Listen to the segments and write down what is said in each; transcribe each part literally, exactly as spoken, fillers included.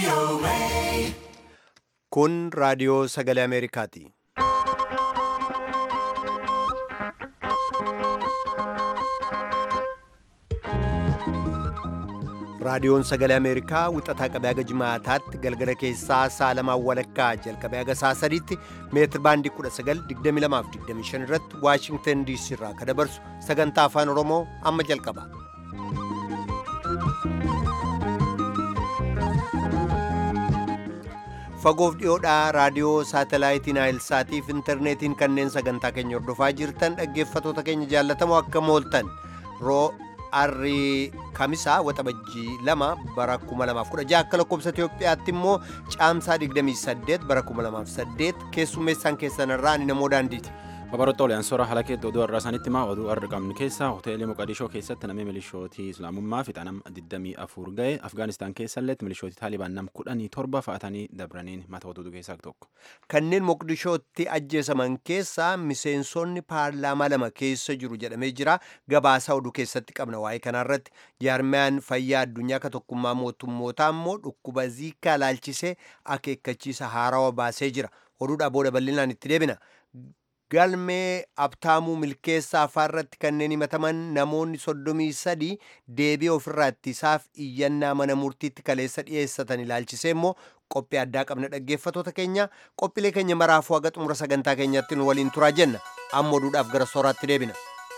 Kun raadiyoo sagalee Ameerikaati. Raadiyoon sagalee Ameerikaa wixataa qabee haga jimaataatti galgala keessaa sa'a lamaan walakkaa jalqabee haga sa'a sadiitti meetir baandii kudha sagal digdamii lamaa fi digdamii shan irratti Waashingtan D C irraa kan dabarsu sagantaa afaan Oromoo amma jalqaba. Fagoof dhiyoodhaa raadiyoo saatalaayitiin Naayilsaatii fi intarneetiin kanneen sagantaa keenya hordofaa jirtan dhaggeeffatoota keenya jaallatamoo akkam ooltan roo arrii kamisaa waxabajjii lama bara kuma lamaaf kudha jaha akka lakkoobsa Itoophiyaatti immoo caamsaa digdamii saddeet bara kuma lamaaf saddeet keessummeessaan keessan irraa ani namoo daandiiti. Babaroota oliyaan soora haala keetti oduu har'aa sanitti himaa oduu har'a qabnu keessaa hoteelii Moqadishoo keessatti namni milishootii Islaamummaa fixanam digdamii afur ga'e Afgaanistaan keessallee milishootii Taalibaan nam kudhanii torba fa'atanii dabraniin mata oduu keessaa tokko. Kanneen Moqdishootti ajjeesaman keessaa miseensonni paarlaamaa lama keessa jiru jedhamee jira. Gabaasaa oduu keessatti qabna waa'ee kanarratti jaarmiyaan fayyaa addunyaa ka tokkummaa mootummootaa immoo dhukkuba ziikaa laalchisee akeekkachiisa haarawaa baasee jira. Oduudhaa booda bal'inaan itti deebina. Galmee abtaamuu milkeessaa afaarratti kanneen himataman namoonni soddomii sadii deebii ofirraa ittisaaf iyyannaa mana murtiitti kaleessa dhiyeessatan ilaalchisee immoo qophii addaa qabna dhaggeeffatoota keenya qophiilee keenya maraafuu haga xumura sagantaa keenyaatti nu waliin turaa jenna amma oduudhaaf gara sooraatti deebina.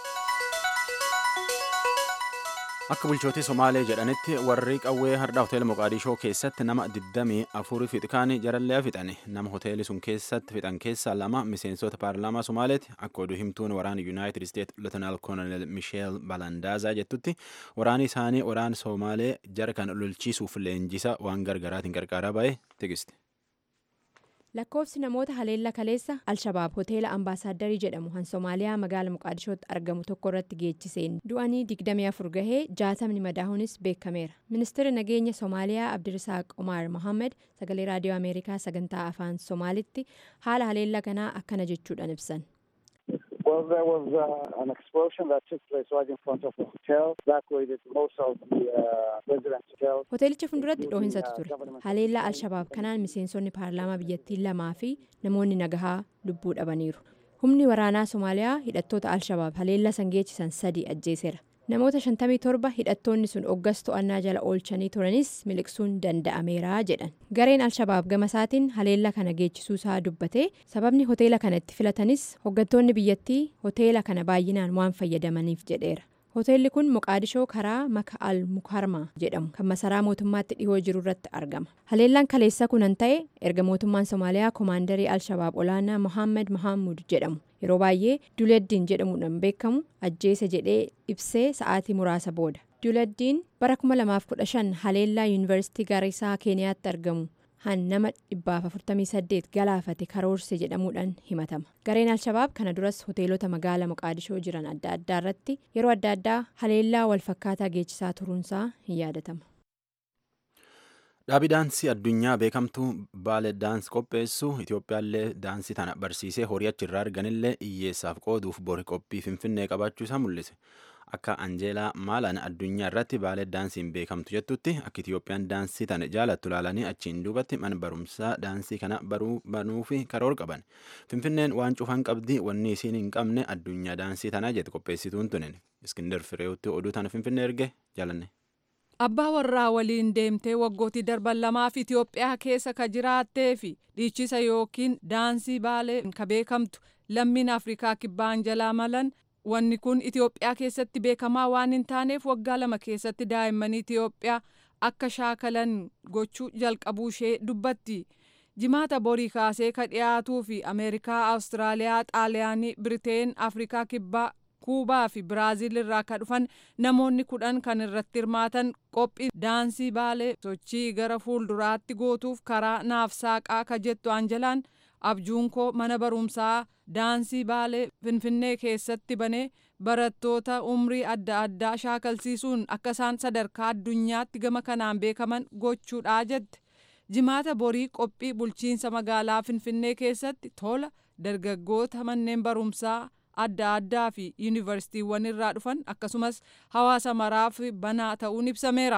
Akka bulchootii Somaalee jedhanitti warri qawwee har'a hoteela Moqaadishoo keessatti nama digdamii afur fixikaanii jarallee fixani. Nama hoteelii sun keessatti fixan keessaa lama miseensota paarlaamaa Somaaleeti. Akka oduu himtuun waraana Yuunaayitid Isteet Lootenaal Koolonel Misheel Balandaazaa jettutti waraani isaanii waraana Somaalee jara kan lolchiisuuf leenjisa waan gargaraatiin gargaaraa ba'e tigisti. Lakkoofsi namoota haleella kaleessa Alshabaab hoteela ambaasaadarii jedhamu han Somaaliyaa magaala Moqaadishootti argamu tokko irratti geechiseen du'anii digdamii afur gahee jaatamni madaahuunis beekameera. Ministeerri nageenya Somaaliyaa Abdirisaaq Omar Mohammed sagalee raadiyoo Ameerikaa sagantaa afaan Somaalitti haala haleella kanaa akkana jechuudhaan ibsan. Well, there was uh, an explosion that took place right in front of the hotel. Evacuated most of the uh, residents' hotels. Hoteelicha fuulduratti dhoohinsatu ture. Haleellaa Alshabaab kanaan miseensonni paarlaamaa biyyattii lamaa fi namoonni nagahaa lubbuu dhabaniiru. Humni waraanaa Somaaliyaa hidhattoota Alshabaab haleellaa san geechisan sadii ajjeeseera. Namoota shantamii torba hidhattoonni sun oggas to'annaa jala oolchanii turanis miliqsuun danda'ameera jedhan. Gareen Alshabaab gama isaatiin haleella kana geechisuusaa dubbatee sababni hoteela kana itti filatanis hoggantoonni biyyattii hoteela kana baay'inaan waan fayyadamaniif jedheera. Hoteelli kun Moqaadishoo karaa Maka al Mukarramaa jedhamu kan masaraa mootummaatti dhihoo jiru irratti argama. Haleellaan kaleessa kunan ta'e erga mootummaan Somaaliyaa koomaandarii Alshabaab olaanaa Mohammed Mahammud jedhamu yeroo baay'ee Duleddiin jedhamuudhaan beekamu ajjeese jedhee ibsee sa'aatii muraasa booda. Duleddiin bara kuma lamaaf kudha shan haleellaa yuunivarsiitii Gaarisaa Keeniyaatti argamu han nama dhibbaaf afurtamii saddeet galaafate karoorse jedhamuudhaan himatama. Gareen Alshabaab kana duras hoteelota magaala Moqaadishoo jiran adda addaa irratti yeroo adda addaa haleellaa walfakkaataa geechisaa turuunsaa hin yaadatama. Dhaabii daansii addunyaa beekamtuu Baale Daans qopheessu Itoophiyaallee daansii tana barsiisee horii achirraa arganillee hiyyeessaaf qooduuf bori qophii Finfinnee qabaachuu isaa mul'ise. Akka Anjeelaa Maalaan addunyaa irratti Baale Daansiin beekamtu jettutti akka Itoophiyaan daansii tana jaalattu ilaalanii achiin duubatti mana barumsaa daansii kana baruu banuu fi karoora qaban. Finfinneen waan cufan qabdi wanni isiin hin qabne addunyaa daansii tanaa jette qopheessituun tunin. Iskindar Fireewotti oduu tana Finfinnee erge jaalanne. Abbaa warraa waliin deemtee waggootii darban lamaaf Itoophiyaa keessa ka jiraattee fi dhiichisa yookiin daansii Baalee ka beekamtu lammiin Afrikaa kibbaa Anjeelaa Maalaan wanni kun Itoophiyaa keessatti beekamaa waan hin taaneef waggaa lama keessatti daa'immanii Itoophiyaa akka shaakalan gochuu jalqabuu ishee dubbatti. Jimaata borii kaasee ka dhiyaatuu fi Ameerikaa, Awustiraaliyaa, Xaaliyaanii, Biriteen, Afrikaa kibbaa, Kuubaa fi Biraaziil irraa ka dhufan namoonni kudhan kan irratti hirmaatan qophii daansii Baalee sochii gara fuulduraatti gootuuf karaa naaf saaqaa ka jettu Anjelaan abjuun koo mana barumsaa daansii Baalee Finfinnee keessatti banee barattoota umrii adda addaa shaakalsiisuun akka isaan sadarkaa addunyaatti gama kanaan beekaman gochuudha jette. Jimaata borii qophii bulchiinsa magaalaa Finfinnee keessatti tola dargaggoota manneen barumsaa adda addaa fi yuunivarsiitiiwwan irraa dhufan akkasumas hawaasa maraaf banaa ta'uun ibsameera.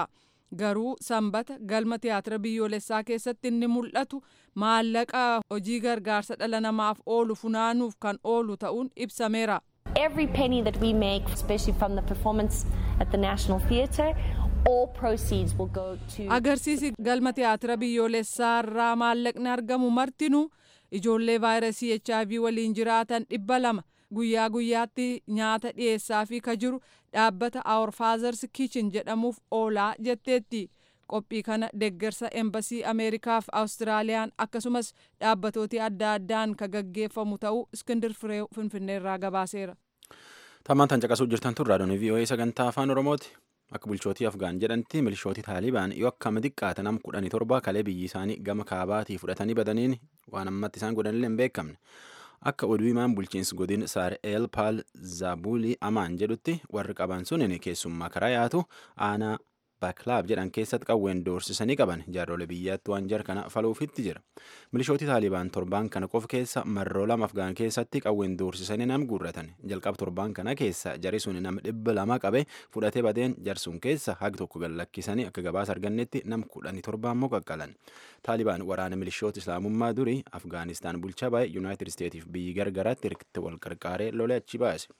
Garuu sanbata galma tiyaatira biyyoolessaa keessatti inni mul'atu maallaqa hojii gargaarsa dhala namaaf oolu funaanuuf kan oolu ta'uun ibsameera. Every penny that we make, especially from the performance at the National Theatre, all proceeds will go to... Agarsiisi galma tiyaatira biyyoolessaa irraa maallaqni argamu martinuu ijoollee vaayirasii H I V waliin jiraatan dhibba lama guyyaa guyyaatti nyaata dhiyeessaa fi ka jiru dhaabbata Our Father's Kitchen jedhamuuf oolaa jetteetti. Qophii kana deeggarsa embasii Ameerikaa fi Awustiraaliyaan akkasumas dhaabbatooti adda addaan ka gaggeeffamu ta'uu Iskindir Fireew Finfinneerraa gabaaseera. Tammaan tan caqasuu jirtan tun raadiyoon V O A sagantaa afaan Oromooti. Akka bulchootii Afgaan jedhanti milishootii Taalibaan yoo akkam xiqqaate nam kudhanii torba kalee biyyi isaanii gama kaabaatii fudhatanii badaniin waan ammatti isaan godhanillee hin beekamne. Akka oduu himaan bulchiinsi godin Saar El Paal Zaabulii Amaan jedhutti warri qaban sunin keessummaa karaa yaatu aanaa Baaklaab jedhan keessatti qawween doorsisanii qaban jaarrolee biyyaatti waan jar kana faluufitti jira. Milishootii Taalibaan torbaan kana qofa keessa marroo lama Afgaan keessatti qawween doorsisanii nam guurratan. Jalqaba torbaan kana keessa jari sun nam dhibba lama qabe fudhatee badeen jarsun keessa hagi tokko gallakkisanii akka gabaasa argannetti nam kudhanii torbaan immoo qaqqalan. Taalibaan waraana milishoota islaamummaa durii Afgaanistaan bulchaa baay'ee Yuunaayitid Isteetiif biyyi gargaraatti hirkitti wal qarqaaree lolee achi baase.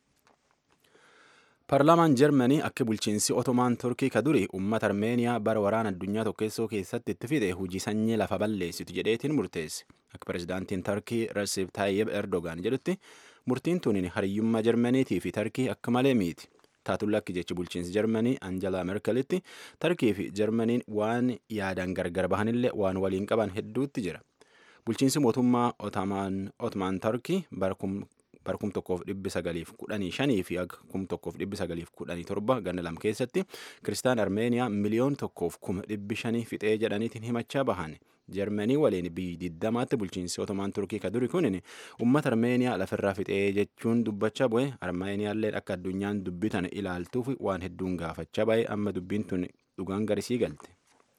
Paarlaamaan Jarmanii akka bulchiinsi Otomaan Turkii ka durii uummata Armeeniyaa bara waraana addunyaa tokkeessoo keessatti itti fide hojii sanyii lafa balleessitu jedheetiin murteesse. Akka pirezidaantiin Turkii Recep Tayyip Erdogan jedhutti murtiin tuniin hariyyummaa Jarmaniitii fi Turkii akka malee miiti. Taatulla akka jechi bulchiinsi Jarmanii Anjela Merkelitti Turkii fi Jarmaniin waan yaadan gargar bahanillee waan waliin qaban hedduutti jira. Bulchiinsi mootummaa Otomaan Turkii bara kum tokkoof dhibbi sagaliif kudhanii shanii fi kum tokkoof dhibbi sagaliif kudhanii torba ganna lam keessatti kiristaan Armeeniyaa miliyoon tokkoof kuma dhibbi shanii fixee jedhaniitiin himachaa bahan. Jarmanii waliin biyyi diddamaatti bulchiinsi Otomaan Turkii ka duri kunin uummata Armeeniyaa lafirraa fixee jechuun dubbachaa bu'e. Armeeniyaallee akka addunyaan dubbitan ilaaltuuf waan hedduun gaafachaa bahe amma dubbiin tun dhugaan garisii galte.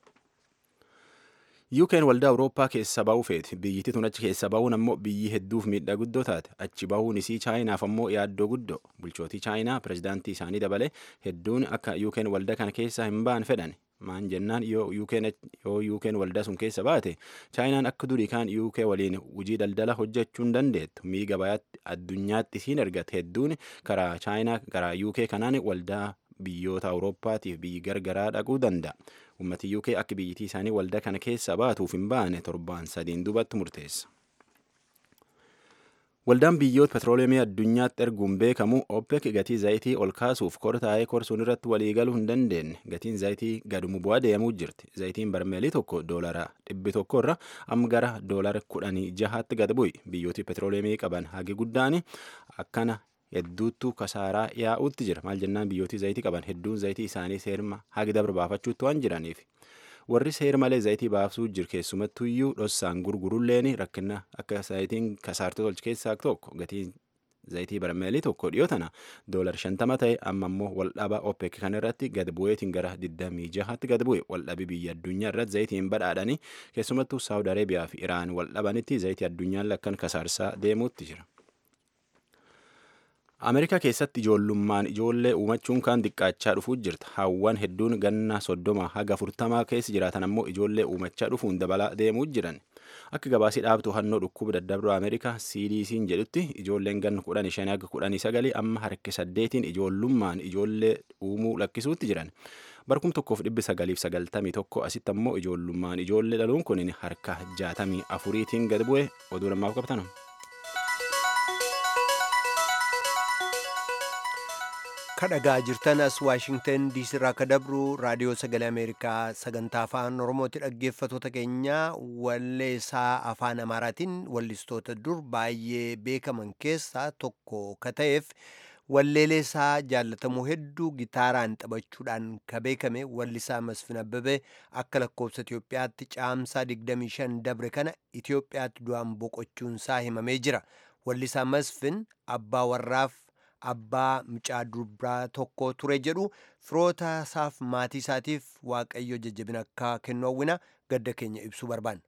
U K'n waldaa Awurooppaa keessa ba'uu feeti. Biyyittii tun achi keessa ba'uun ammoo biyyi hedduuf miidhaa guddoo taate. Achi ba'uun isii Chaayinaaf ammoo yaaddoo guddoo. Bulchootii Chaayinaa pirezidaantii isaanii dabale hedduun akka U K'n waldaa kana keessa hin ba'an fedhan. Maan jennaan yoo U K'n waldaa sun keessa baate Chaayinaan akka durii kaan U K waliin hojii daldala hojjechuu hin dandeettu. Mii gabayaatti addunyaatti isiin ergate hedduun karaa Chaayinaa karaa U K kanaan waldaa biyyoota Awurooppaatiif biyyi gargaraa dhaquu danda'a. Uummatni U K akka biyyittii isaanii waldaa kana keessa baatuuf hin baane torbaan sadiin dubatti murteessa. Waldaan biyyoota petrooleemii addunyaatti erguun beekamu OPEC gatii zayitii ol kaasuuf kortaa'ee korsuun irratti waliigaluu hin dandeenye. Gatiin zayitii gadumu bu'aa deemuu jirti. Zayitiin barmeelii tokko doolara dhibbi tokko irra amma gara doolara kudhanii jahaatti gad bu'i. Biyyooti petrooleemii qaban hagi guddaan akkana hedduutu kasaaraa yaa'uutti jira. Maal jennaan biyyooti zayitii qaban hedduun zayitii isaanii seerma hagi dabra baafachuutti waan jiraniif. Warri seer malee zayitii baasuu jiru keessumattuu iyyuu dhossaan gurgurulleen rakkina akka zayitiin kasaartuu tolchi keessaa tokko gatiin zayitii barmeelii tokko dhiyoo tana doolar shantama ta'e amma immoo waldhaba OPEC kan irratti gad bu'eetiin gara digdamii jahaatti gad bu'e. Waldhabi biyya addunyaa irratti zayitiin badhaadhanii keessumattuu Saawud Areebiyaa fi Iraan waldhabanitti zayitii addunyaan lakkan kasaarsaa deemuutti jira. Ameerikaa keessatti ijoollummaan ijoollee uumachuun kan xiqqaachaa dhufuu jirta. Hawwan hedduun ganna soddoma haga afurtamaa keessa jiraatan ammoo ijoollee uumachaa dhufuun dabalaa deemuu jiran. Akka gabaasii dhaabtuu hannoo dhukkuba daddarbaa Ameerikaa C D C'n jedhutti ijoolleen ganna kudhanii shanii haga kudhanii sagalii amma harki saddeetiin ijoollummaan ijoollee uumuu lakkisuutti jiran. Barkum tokkoof dhibbi sagaliif sagaltamii tokko asitti ammoo ijoollummaan ijoollee dhaluun kun harka jaatamii afuriitiin gad bu'e. Oduu lammaaf qabatan. kadhagaa jirtan as Waashingtan diisii irraa akka dabru raadiyoo sagalee Ameerikaa sagantaa afaan Oromooti. Dhaggeeffattoota keenya walleessaa afaan Amaaraatiin wallistoota dur baay'ee beekaman keessaa tokko ka ta'eef walleeleesaa jaallatamu hedduu gitaaraan taphachuudhaan ka beekame wallisaa Masfin Abbabee akka lakkoofsa Itoophiyaatti caamsaa digdamii shan dabre kana Itoophiyaatti du'aan boqochuunsaa himamee jira. Wallisaa Masfin abbaa warraaf abbaa mucaa durbaa tokko ture jedhu firoota isaaf maatii isaatiif waaqayyo jajjabina akka kennu hawwina gadda keenya ibsuu barbaanna.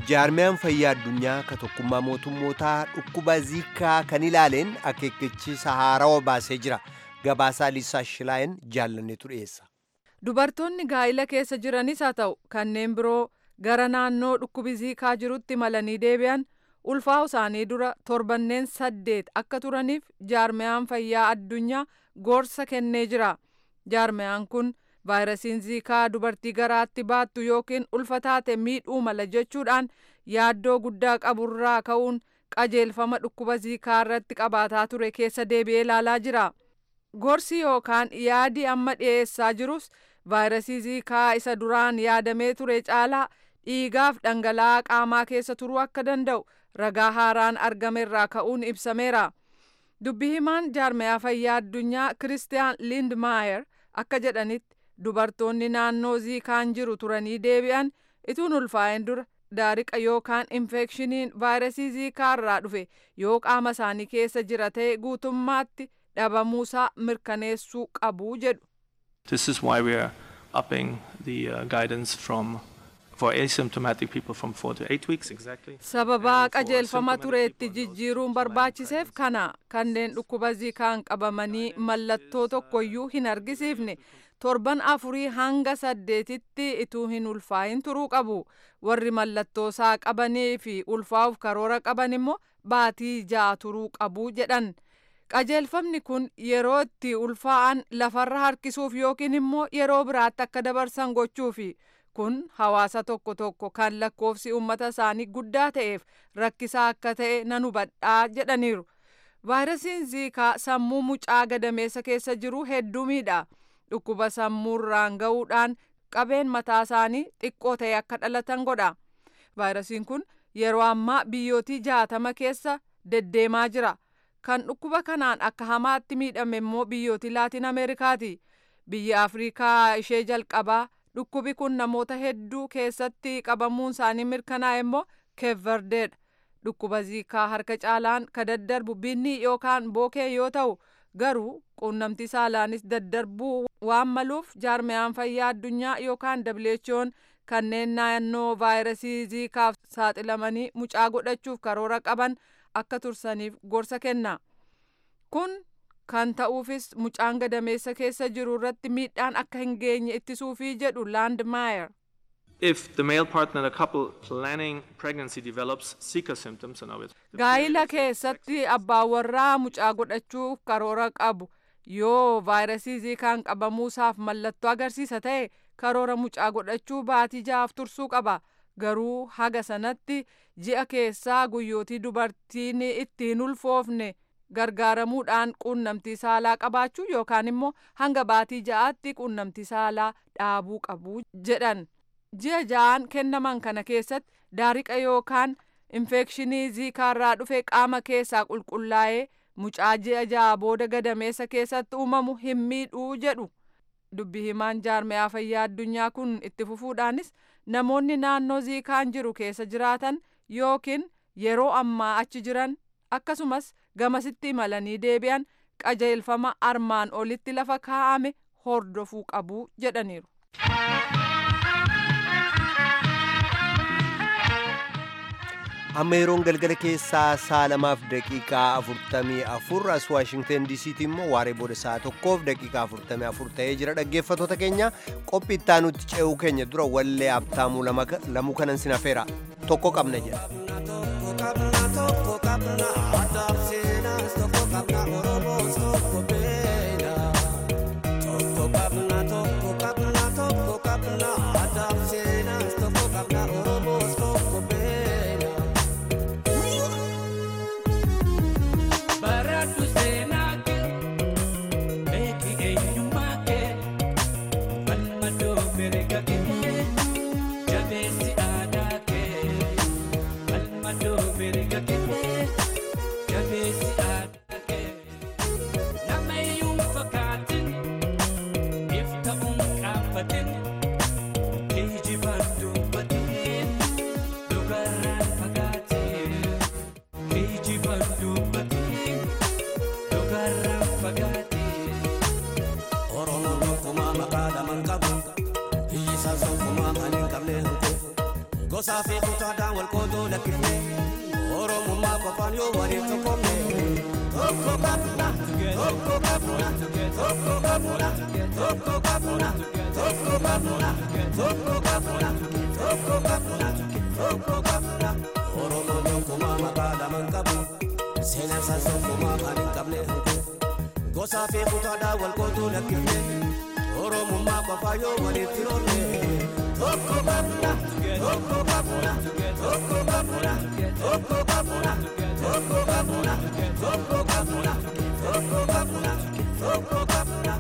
jaarmiyaan fayyaa addunyaa ka tokkummaa mootummootaa dhukkuba ziikaa kan ilaaleen akeekkachiisa haarawaa baasee jira. Gabaasaa Liisaa Shilaayin jaallanneetu dhiyeessa. Dubartoonni gaa'ila keessa jiranis haa ta'u kanneen biroo gara naannoo dhukkubi ziikaa jirutti malanii deebi'an ulfaa'u isaanii dura torbanneen saddeet akka turaniif jaarmiyaan fayyaa addunyaa gorsa kennee jira. Jaarmiyaan kun vaayirasiin ziikaa dubartii garaatti baattu yookiin ulfataate miidhuu mala jechuudhaan yaaddoo guddaa qaburraa ka'uun qajeelfama dhukkuba ziikaa irratti qabaataa ture keessa deebi'ee ilaalaa jira. Gorsi yookaan yaadi amma dhiyeessaa jirus vaayirasii ziikaa isa duraan yaadamee ture caalaa dhiigaaf dhangala'aa qaamaa keessa turuu akka danda'u ragaa haaraan argame irraa ka'uun ibsameera. Dubbi himaan jaarmiyaa fayyaa addunyaa Kiristiyaan Lindmaayer akka jedhanitti dubartoonni naannoo ziikaan jiru turanii deebi'an ituun ulfaa'een dura daariqa yookaan infekshiniin vaayirasii ziikaa irraa dhufe yoo qaama isaanii keessa jira ta'e guutummaatti dhabamuusaa mirkaneessuu qabu jedhu. This is why we are upping the uh, guidance from for asymptomatic people from four to eight weeks exactly. Sababa qajeelfama tureetti jijjiiruun barbaachiseef kana kanneen dhukkuba ziikaan qabamanii mallattoo tokkoyyuu hin argisiifne torban afurii hanga saddeetitti ituu hin ulfaa'in turuu qabu. Warri mallattoo isaa qabanii fi ulfaa'uuf karoora qaban immoo baatii ja'a turuu qabu jedhan. Qajeelfamni kun yeroo itti ulfaa'an lafarra harkisuuf yookiin immoo yeroo biraatti akka dabarsan gochuufi. Kun hawaasa tokko tokko kan lakkoofsi uummata isaanii guddaa ta'eef rakkisaa akka ta'e nan hubadhaa jedhaniiru. Vaayirasiin ziikaa sammuu mucaa gadameessa keessa jiru hedduu miidha. Dhukkuba sammuurraan ga'uudhaan qabeen mataa isaanii xiqqoo ta'e akka dhalatan godha. Vaayirasiin kun yeroo ammaa biyyootii jaatama keessa deddeemaa jira. Kan dhukkuba kanaan akka hamaatti miidhame immoo biyyootii Laatiin Ameerikaati. Biyya Afrikaa ishee jalqabaa dhukkubi kun namoota hedduu keessatti qabamuun isaanii mirkanaa'e immoo Keevverdeedha. Dhukkuba ziikaa harka caalaan ka daddarbu binni yookaan bookee yoo ta'u garuu quunnamtii saalaanis daddarbuu waan maluuf jaarmiyaan fayyaa addunyaa yookaan W H O'n kanneen naannoo vaayirasii ziikaaf saaxilamanii mucaa godhachuuf karoora qaban akka tursaniif gorsa kenna. Kun kan ta'uufis mucaan gadameessa keessa jiru irratti miidhaan akka hin geenye ittisuufi jedhu Landmaayer. If the male partner in a couple planning pregnancy develops Zika symptoms and obviously gaa'ila keessatti abbaan warraa mucaa godhachuuf karoora qabu yoo vaayirasii ziikaan qabamuusaaf mallattoo agarsiisa ta'e karoora mucaa godhachuu baatii ja'aaf tursuu qaba. Garuu haga sanatti ji'a keessaa guyyootii dubartiin itti hin ulfoofne gargaaramuudhaan quunnamtii saalaa qabaachuu yookaan immoo hanga baatii ja'aatti quunnamtii saalaa dhaabuu qabu jedhan. Ji'a ja'aan kennaman kana keessatti daariqa yookaan infekshinii ziikaarraa dhufe qaama keessaa qulqullaa'ee mucaa ji'a ja'a booda gadameessa keessatti uumamu hin miidhuu jedhu. Dubbi himaan jaarmiyaa fayyaa addunyaa kun itti fufuudhaanis namoonni naannoo ziikaan jiru keessa jiraatan yookiin yeroo ammaa achi jiran akkasumas gamasitti imalanii deebi'an qajeelfama armaan olitti lafa kaa'ame hordofuu qabu jedhaniiru. Amma yeroon galgala keessaa sa'a lamaaf daqiiqaa afurtamii afur as Waashingten diisiitti immoo waaree booda sa'a tokkoof daqiiqaa afurtamii afur ta'ee jira. Dhaggeeffattoota keenya qophii itti aanutti ce'uu keenya dura wallee abtaamuu lamuu kanan sin hafeera tokko qabna jedha. Gosa fi kutaadhaan wal kodo lakifne oromummaa qofaan yoo waliin tokkomne tokko qabna tokko qabna tokko qabna tokko qabna tokko qabna tokko qabna tokko qabna tokko qabna oromoon tokkummaa maqaa lamaan qabu seenaan isaa tokkummaa kan hin qabne gosaa fi kutaadhaa wal qooduu lakkifne oromummaa qofaa yoo walitti roonne tokko qabna tokko qabna tokko qabna tokko qabna tokko qabna tokko qabna tokko qabna tokko qabna.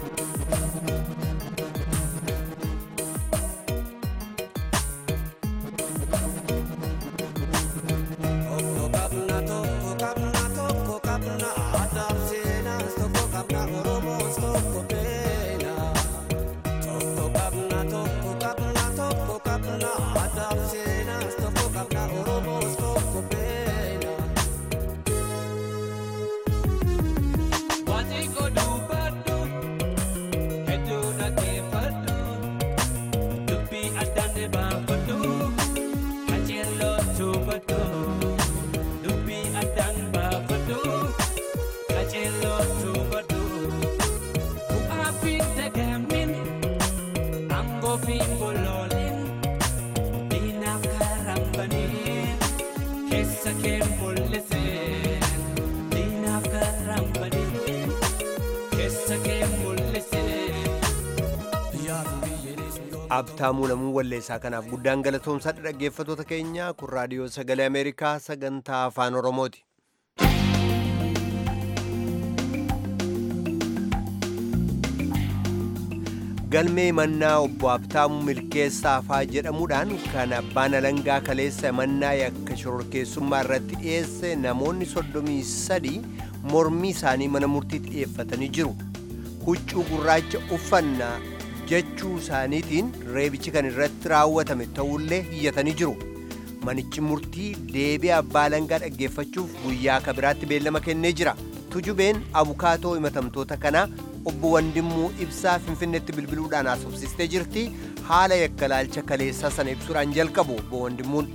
Abtaamuu Lamuu Walleessaa kanaaf guddaan galatoomsadha. Dhaggeeffattoota keenya kun raadiyoo sagalee Ameerikaa sagantaa afaan Oromooti. Galmee mannaa obbo Abtaamuu Milkeessaa faa jedhamuudhaan kan abbaan alangaa kaleessa mannaa yakka shororkeessummaa irratti dhiyeesse namoonni soddomii sadii mormii isaanii mana murtiitti dhiyeeffatanii jiru. Huccuu gurraacha uffannaa jechuu isaaniitiin reebichi kan irratti raawwatame ta'ullee hiyyatanii jiru. Manichi murtii deebii abbaa alangaa dhaggeeffachuuf guyyaa kabiraatti beellama kennee jira. Tujubeen abukaatoo himatamtoota kanaa obbo Wandimmuu Ibsaa Finfinneetti bilbiluudhaan haasofsiistee jirti. Haala yakka laalcha kaleessaa sana ibsuudhaan jalqabu obbo Wandimmuun.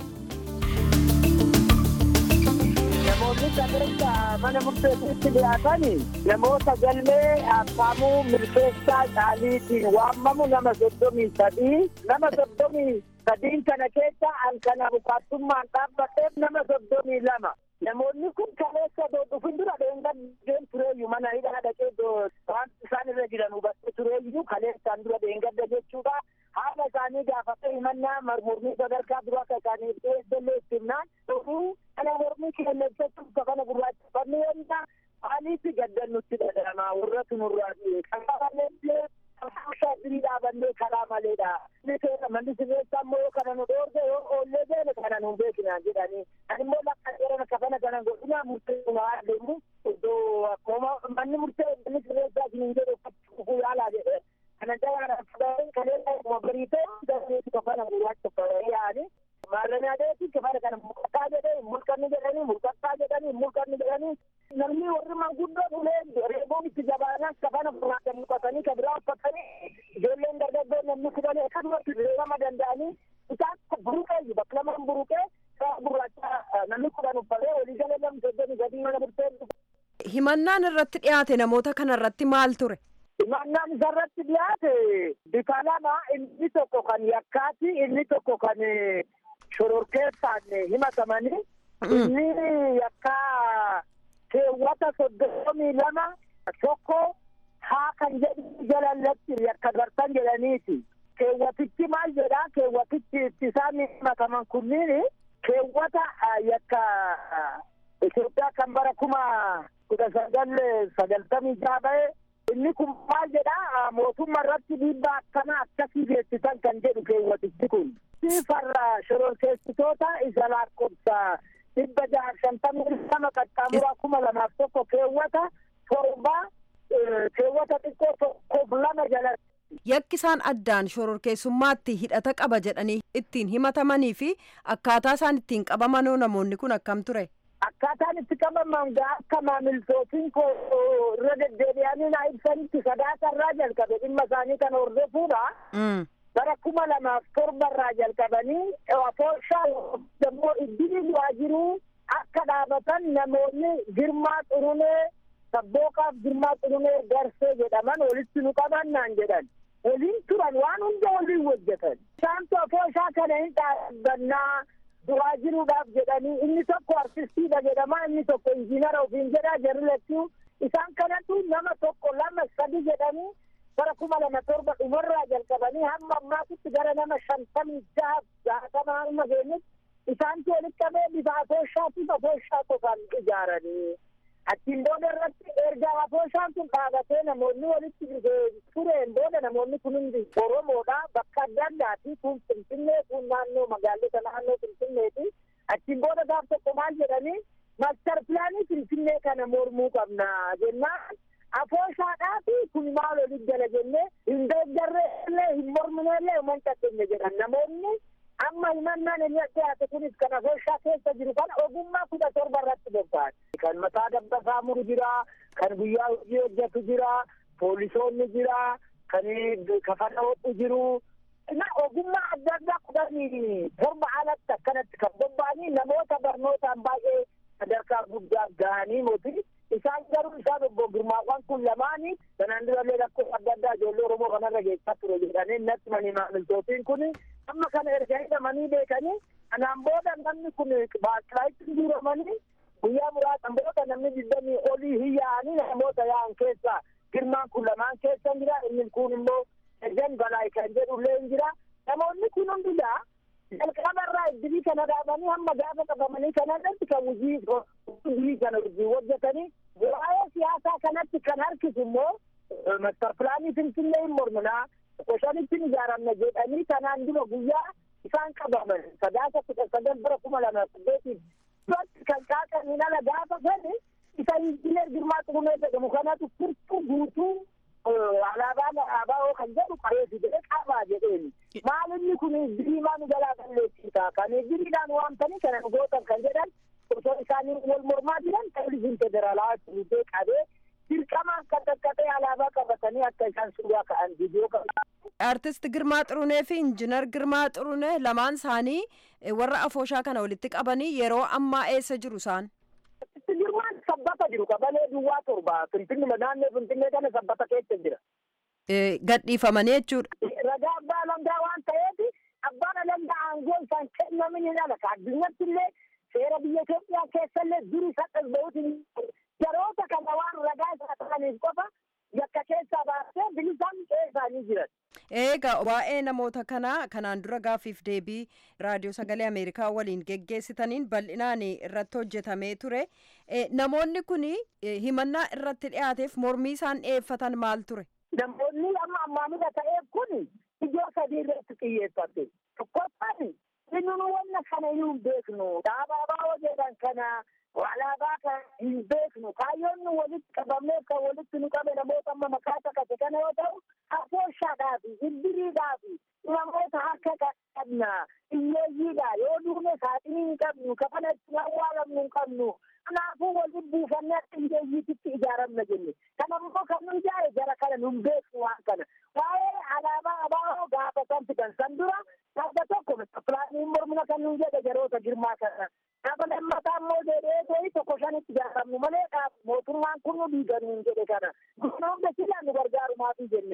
Namoonni kaleessa mana murteessitti dhiyaatanii namoota galmee Abtaamuu Milkeessaa Caaliitiin waamamu nama soddomii sadii nama soddomii sadiin kana keessa halkan abukaattummaan dhaabbateef nama soddomii lama. Namoonni kun kaleessa dhufin dura dheengaddeen tureeyyu mana hidhaa dhaqee waan isaan irra jiran hubattee tureeyyu kaleessaan dura dheengadda jechuudha. Haala isaanii gaafatee himannaa mormii sadarkaa duraa akka isaanii dhiyeessellee itti himnaan dhufuu kana mormii keenya ibsachuuf kafana gurraachifannee yennaa maaliif gaddan nutti dhadhama warra tunurraa qabamallee karaa dirii dhaabannee karaa maleedha. Inni seera manni sirreessaa immoo yoo kana nu dhoorge yoo oollee beene kana nu beekna jedhanii. Ani immoo lakka dheerana kafana kana godhina murtee maa deemu iddoo akkuma manni murtee manni sirreessaa isiniin jedhu uffachuu yaalaa jedhe. Kana jalaan fudhatee kaleessa akkuma bariitee darbeetti kafana gurraacha uffatanii yaa'anii. Maarranii adeeti kafana kana mul'ataa jedhanii mul'anni jedhanii mul'ataa jedhanii mul'anni jedhanii. Namni warri manguddoo bulee reeboon itti jabaanaan kafana gurraacha mul'atanii kan biraa uffatanii ijoolleen dargaggoo namni fudhanii akkasumatti reebama danda'anii isaan buruqee bakka lamaan buruqee gurraacha namni kudhan uffatee walii galee namni soddomii sadii mana murtee. Himannaan irratti dhiyaate namoota kana irratti maal ture? Himannaan isarratti dhiyaate bifa lama, inni tokko kan yakkaati, inni tokko kan shororkeessaan himatamanii. Inni yakkaa keewwata soddomii lama tokko haa kan jedhu jalallatti yakka gartan jedhaniiti. Keewwatichi maal jedhaa? Keewwatichi itti isaan himataman kunniin keewwata yakka Itoophiyaa kan bara kuma kudha sagal sagaltamii jaha ba'e. Inni kun maal jedhaa? Mootummaa irratti dhiibbaa akkana akkasii geessisan kan jedhu keewwatichi kun. Farra shororkeessitoota isa lakkoofsa dhibba jaha shantamii lama qaxxaamuraa kuma lamaaf tokko keewwata torba keewwata xiqqoo tokkoof lama jalatti. Yakki isaan addaan shororkeessummaatti hidhata qaba jedhanii ittiin himatamanii fi akkaataa isaan ittiin qabamanoo namoonni kun akkam ture? Akkaataan itti qabaman akka maamiltootiin koo irra deddeebi'anii naa ibsanitti sadaasa irraa jalqabe dhimma isaanii kan hordofuudha. bara kuma lamaaf torbarraa jalqabanii afooshaa immoo iddili du'aa jiru akka dhaabatan namoonni Girmaa Xurunee Sabbooqaaf Girmaa Xurunee Garsee jedhaman walitti nu qabannaan jedhan. Waliin turan waan hunda waliin hojjetan. Isaantu afooshaa kana hin dhaabbannaa du'aa jiruudhaaf jedhanii inni tokko artistiidha jedhama inni tokko injiinara ofiin jedhaa jarri lachuu isaan kanatu nama tokko lama sadi jedhanii bara kuma lama torba dhumarraa jalqabanii hamma ammaatitti gara nama shantamii jaha jahatama hamma geenyutti isaantu walitti qabee bifa afooshaatiif afooshaa qofaan ijaaranii. Achiin booda irratti erga afooshaan kun dhaabatee namoonni walitti tureen booda namoonni kun hundi Oromoodha bakka adda addaati kun Finfinnee kun naannoo magaalota naannoo Finfinneeti. Achiin booda gaaf tokko maal jedhanii master pilaanii Finfinnee kana mormuu qabna jennaan afooshaadhaafi kun maal olii jala jennee hin deeggarreellee hin mormineellee uman qaqqeenye jedhan namoonni amma himannaan inni dhiyaate kunis kan afooshaa keessa jiru kana ogummaa kudha torba irratti bobba'an. Kan mataa dabbasaa muru jira, kan guyyaa hojii hojjetu jira, poolisoonni jira, kan kafana hodhu jiru. Na ogummaa adda addaa kudhanii torba alatti akkanatti kan bobba'anii namoota barnootaan baay'ee sadarkaa guddaa ga'anii moti. Isaan garuu isaan obbo Girmaawwan kun lamaanii kanaan durallee rakkoo adda addaa ijoollee Oromoo kanarra geessaa ture jedhanii natti manii maamiltootiin kun amma kana erga hidhamanii beekanii kanaan booda namni kun baaqilaayitti jiramanii guyyaa muraasan booda namni digdamii olii hin yaa'anii namoota yaa'an keessaa Girmaan kun lamaan keessa jira inni kun immoo ejen Balaay kan jedhullee hin jira namoonni kun hundinaa jalqabarraa iddilii kana dhaabanii hamma gaafa qabamanii kanarratti kan hojii hojii kana hojii hojjetanii waa'ee siyaasaa kanatti kan harkisu immoo master pilaanii Finfinnee hin morminaa qoshanitti ijaaramna jedhanii kanaan dura guyyaa isaan qabaman sadaasa kudha sagal bara kuma lama saddeetiif duratti kan kaaqanii ala gaafa sani isa injiinar Girmaa Xurunee jedhamu kanatu furtuu guutuu alaabaa alaabaa kan jedhu qabeessi jedhee qabaa jedheeni. Maal inni kun diriimaa nu jalaa qalleessiisa kan diriidhaan waamtanii kana nu gootan kan jedhan osoo isaanii wal mormaa jiran televizyiin federaalaa fuutee qabee dirqamaan qaqqaqqatee alaabaa qabatanii akka isaan suuraa ka'an viidiyoo kan. Artist Girmaa Xurunee fi injiinar Girmaa Xurunee lamaan isaanii warra afooshaa kana walitti qabanii yeroo ammaa eessa jiru isaan? Girmaan sabbata jiru qabalee duwwaa torba Finfinnee naannoo Finfinnee kana sabbata keessa jira. Gadhiifamanii jechuudha. Ragaa abbaa alangaa waan ta'eef abbaan alangaa aangoo isaan kennamin ala addunyatti illee seera biyya Itoophiyaa keessallee duri sadhas bahuutiin yeroota kana waan ragaa isaa ta'aniif qofa yakka keessaa baasee bilisaan isaanii jiran. Egaa waa'ee namoota kanaa kanaan dura gaaffiif deebii raadiyoo sagalee Ameerikaa waliin geggeessitaniin bal'inaan irratti hojjetamee ture. Namoonni kun himannaa irratti dhiyaateef mormii isaan dhiyeeffatan maal ture? Namoonni amma ammaamila ta'eef kun ijoo sadii irratti xiyyeeffate. Tokkoffaan inni wanna kana hin beeknu dhaabaa jedhan kana alaabaa kan hin beeknu kaayyoon nu walitti qabameef kan walitti nu qabe namoota amma maqaa takate kana yoo ta'u afooshaadhaafi hindiriidhaafi namoota harka qabna hiyyeeyyiidha yoo duune saaxinii hin qabnu kafana itti awwaalamnu hin qabnu kanaafuu walitti buufannee akka hiyyeeyyiititti ijaaramna jenne kana immoo kan nu ijaare jara kana nu hin beeknu waan kana waa'ee alaabaa abaa'oo gaafa santi kan san dura gaafa tokko pilaanii mormina kan nu jedhe jaroota Girmaa kana gaafa lammataa immoo jedhee ta'ii tokko shanitti ijaaramnu malee dhaaf mootummaan kun nu diiganuu hin jedhe kana guna hunda silaa nu gargaarumaafi jenne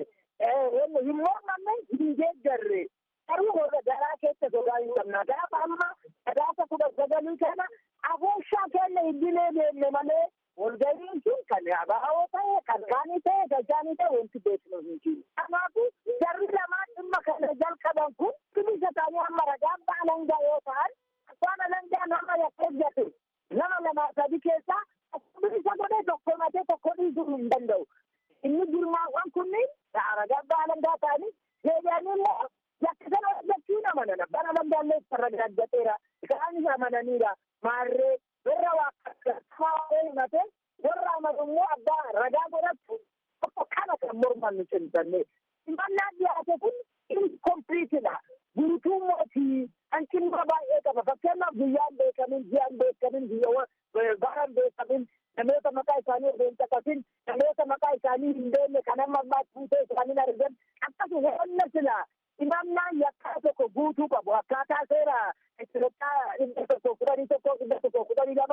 hin mormanne hin deeggarre garuu hoola garaa keessa sodaa hin qabna gaafa amma sadaasa kudha sagalii kana afooshaa keenya iddilee deemne malee walgahiin sun kan abaa'oo ta'e kan kaanii ta'e galchaanii ta'e wanti beeknu hin jiru. Kanaafuu jarri lamaan dhimma kana jalqaban kun bilisa ta'anii amma ragaa abbaa alangaa yoo ta'an abbaan alangaa nama yakkeeggate nama lamaa sadi keessaa bilisa godhee tokko matee tokko dhiisuu hin danda'u. Inni Girmaawwan kunniin ragaa abbaa alangaa ta'anii deebi'anii immoo yakkisan hojjechuu amanana abbaan alangaallee isa ragaaggateera isaanis amananiira maarree warra waaqeffannaa himate warra amanu immoo abbaa ragaa godhatu tokko kana kan morman nu cimsanne himannaa dhiyaate kun inkompliitidha guutuu mootii hanqina baay'ee qaba fakkeenyaaf guyyaan beekamin ji'aan beekamin baran beekamin namoota maqaa isaanii hin caqasin namoota maqaa isaanii hin beekne kan amma ammaa tuutee isaanii argan akkasuma wanna silaa imamni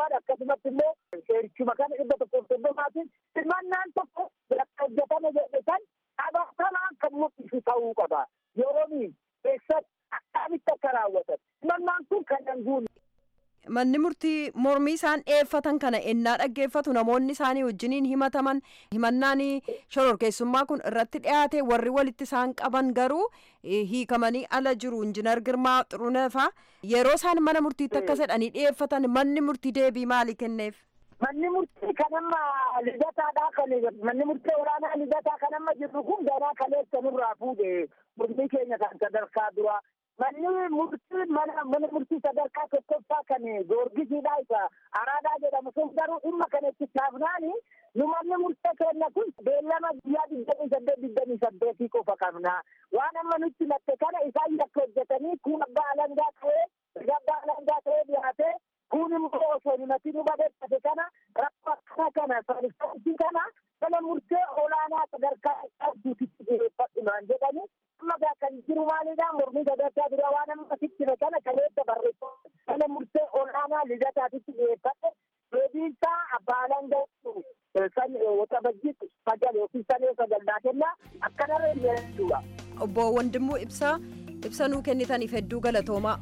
torbaadha akkasumatti immoo seerichuma kana dhibba tokkoof soddomaatiin himannaan tokko akka hojjetame jedhe san qabatama kan mul'isu ta'uu qaba. Yeroo keessatti akkamitti akka raawwatan himannaan kun kan danguun. Manni murtii mormii isaan dhiyeeffatan kana ennaa dhaggeeffatu namoonni isaanii wajjiniin himataman himannaan shororkeessummaa kun irratti dhiyaate warri walitti isaan qaban garuu hiikamanii ala jiru. Injinar Girmaa Xuruneefaa yeroo isaan mana murtiitti akka jedhanii dhiyeeffatan manni murtii deebii maalii kenneef? Manni murtii kan amma lidataadhaa kan manni murtii olaanaa lidataa kan amma jirru kun ganaa kaleessa nurraa fuudhe mormii keenya kan sadarkaa duraa. Manni murtii mana mana murtii sadarkaa tokkoffaa kan Goorgisiidhaa isa Araadaa jedhamu sun garuu dhimma kana itti taafnaani nu manni murtii keenya kun beellama guyyaa digdamii saddeet digdamii saddeetii qofa qabna. Waan amma nutti latte kana isaan yakka hojjetanii kun abbaa alangaa ta'ee abbaa alangaa ta'ee dhiyaate kun immoo osoo himati nu badeeffate kana rakkoo akkana kana sanisaansii kana mana murtee olaanaa sadarkaa qabduutitti dhiyeeffadhumaan jedhanii amma kan jiru maalidhaa mormii sadarkaa dura waan amma sittime kana kaleessa barreeffame mana murtee olaanaa lidataatitti dhiyeeffadhe deebiinsaa abbaa alangaa san waxabajjii sagal yookiin sanee sagaldaa kennaa akkanarra dhiyeessuudha. Obbo Wandimmoo Ibsaa ibsa nuu kennitaniif hedduu galatoomaa.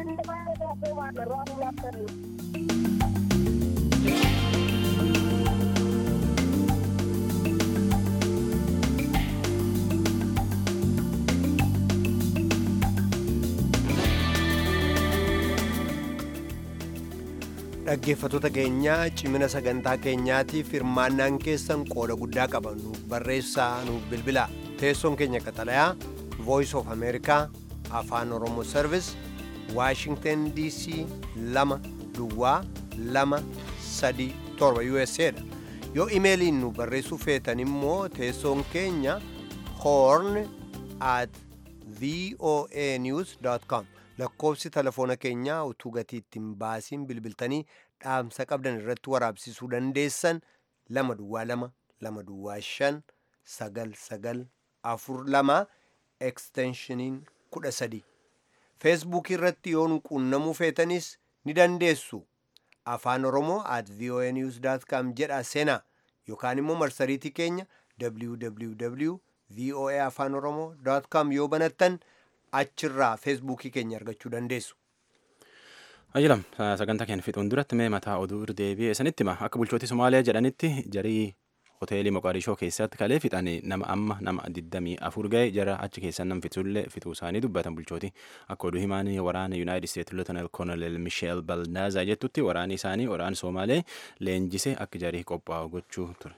Dhaggeeffattoota keenya cimina sagantaa keenyaatiif hirmaannaan keessan qooda guddaa qaba. Nuuf barreessaa, nuuf bilbilaa. Teessoon keenya qaxalayaa Voice of America Afaan Oromoo Service Washington D C lama duwwaa lama sadii torba U S A dha. Yoo imeeliin nu barreessuu feetan immoo teessoon keenya horn at voa news dot com. Lakkoofsi telefoona keenyaa utuu gatii ittiin baasiin bilbiltanii dhaamsa qabdan irratti waraabsisuu dandeessan lama duwwaa lama lama duwwaa shan sagal sagal afur lama extensioniin kudha sadii. Feesbuukii irratti yoo nu quunnamuu feetanis ni dandeessu. Afaan Oromoo at voa news dot com jedha seenaa yookaan immoo marsariitii keenya w w w dot voa afaan oromoo dot com yoo banattan achirraa feesbuukii keenya argachuu dandeessu. Ayilam sagantaa keenya fixuun duratti mee mataa oduu deebi'ee sanitti hima akka bulchooti Somaaliyaa jedhanitti jarii hoteelii Moqaadishoo keessatti kalee fixanii nama amma nama digdamii afur ga'e jara achi keessan nam fixullee fixuu isaanii dubbatan bulchooti akka oduu himaan waraana Yuunaayitid Isteetsi Lootenaal Kooloneel Misheel Balnaazaa jettutti waraanni isaanii waraana Somaalee leenjisee akka jarii qophaa'u gochuu ture.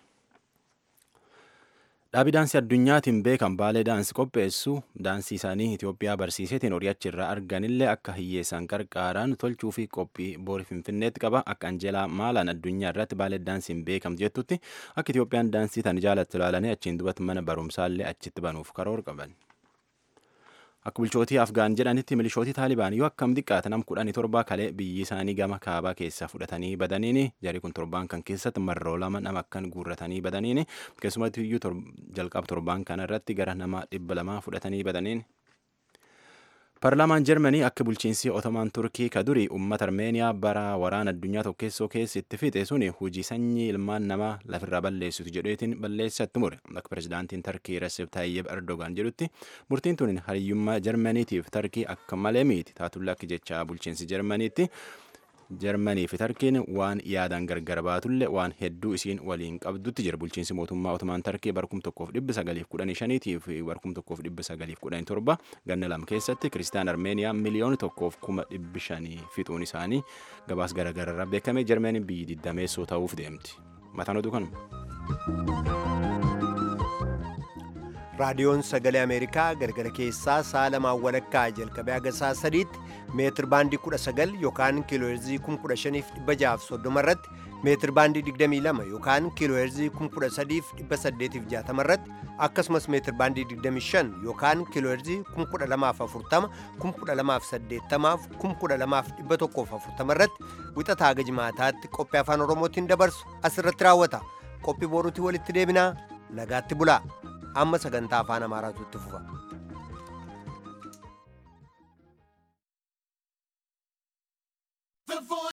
Dhaabii daansii addunyaatiin beekan baalee daansi qopheessu daansii isaanii Itoophiyaa barsiiseetiin horii achirraa arganillee akka hiyyeessan qarqaaraan tolchuu fi qophii boori Finfinneetti qaba. Akka Anjeelaa Maalaan addunyaa irratti baalee daansiin beekamtu jettutti akka Itoophiyaan daansii tan jaalatti ilaalanii achiin dubatti mana barumsaallee achitti banuuf karoora qaban. Akka bulchootii Afgaan jedhanitti milishootii Taalibaan yoo akkam xiqqaate nam kudhanii torba kalee biyyi isaanii gama kaabaa keessaa fudhatanii badaniini jarii kun torbaan kan keessatti marroo lama nama akkan guurratanii badaniini keessumatti iyyuu jalqaba torbaan kana irratti gara nama dhibba lamaa fudhatanii badaniini. Paarlaamaan Jarmanii akka bulchiinsi Otomaan Turkii ka durii uummata Armeeniyaa bara waraana addunyaa tokkeessoo keessa itti fixe suni hojii sanyii ilmaan namaa lafirraa balleessitu jedheetiin balleessatti mure. Akka pirezidaantiin Tarkii Recep Tayyip Erdogan jedhutti murtiin tun hariyyummaa Jarmaniitiif Tarkii akka malee miti taatulle akka jecha bulchiinsi Jarmaniitti Jarmanii fi Tarkiin waan yaadan gargar baatullee waan hedduu isiin waliin qabdutti jira. Bulchiinsi mootummaa Otomaan Tarkii barkum tokkoof dhibba sagaliif kudhanii shaniitii fi barkum tokkoof dhibba sagaliif kudhanii torba ganna lama keessatti Kiristaan Armeeniyaa miliyoona tokkoof kuma dhibbi shanii fixuun isaanii gabaas garagararraa beekame. Jarmaniin biyyi digdameessoo ta'uuf deemti. Mataan oduu kanuma. Raadiyoon Sagalee Ameerikaa gargara keessaa sa'a lamaan walakkaa jalqabee haga sa'a sadiitti meetir baandii kudha sagal yookaan kiilooheerzii kuma kudha shaniif dhibba jahaaf soddoma irratti meetir baandii digdamii lama yookaan kiilooheerzii kuma kudha sadiif dhibba saddeetiif jaatama irratti akkasumas meetir baandii digdamii shan yookaan kiilooheerzii kuma kudha lamaaf afurtama kuma kudha lamaaf saddeettamaaf kuma kudha lamaaf dhibba tokkoof afurtama irratti wixataa haga jimaataatti qophii afaan oromootiin dabarsu asirratti raawwata. Qophii boruutii walitti deebinaa nagaatti bulaa. Amma sagantaa afaan Amaaraatu itti fufa.